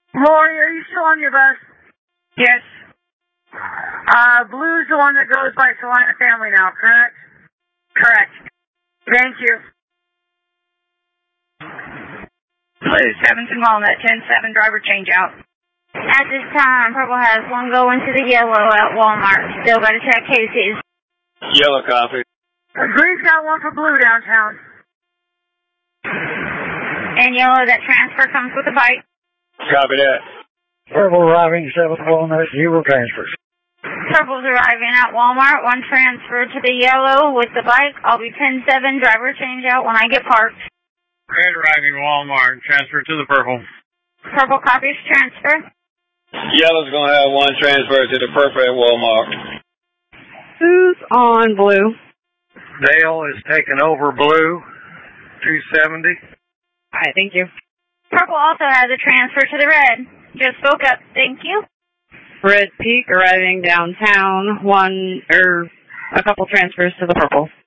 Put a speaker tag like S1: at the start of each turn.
S1: Lori, are you still on your bus?
S2: Yes.
S1: Blue's the one that goes by Salina Family now, correct?
S2: Correct.
S1: Thank you.
S2: Blue, 7th and Walnut, 10-7, driver change out.
S3: At this time, Purple has one going to the yellow at Walmart. Still got to check Casey's.
S4: Yellow copy.
S1: Green's got one for Blue downtown.
S3: And yellow, that transfer comes with a bike.
S4: Copy that.
S5: Purple arriving, 7th Walnut, 0 transfers.
S3: Purple's arriving at Walmart, one transfer to the yellow with the bike. I'll be 10-7, driver change out when I get parked.
S4: Red arriving Walmart, transfer to the purple.
S3: Purple copies transfer.
S4: Yellow's going to have one transfer to the purple at Walmart.
S2: Who's on Blue?
S5: Dale is taking over Blue, 270.
S2: All right, thank you.
S3: Purple also has a transfer to the red. Just spoke up. Thank you.
S2: Red Peak arriving downtown, a couple transfers to the purple.